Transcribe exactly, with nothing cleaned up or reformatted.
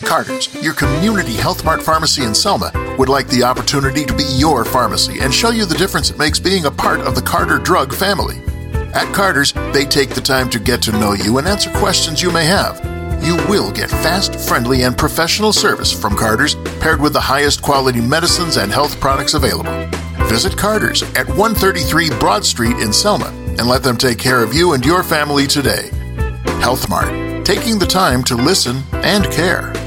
Carter's, your community Health Mart pharmacy in Selma, would like the opportunity to be your pharmacy and show you the difference it makes being a part of the Carter drug family. At Carter's, they take the time to get to know you and answer questions you may have. You will get fast, friendly, and professional service from Carter's, paired with the highest quality medicines and health products available. Visit Carter's at one thirty-three Broad Street in Selma and let them take care of you and your family today. Health Mart, taking the time to listen and care.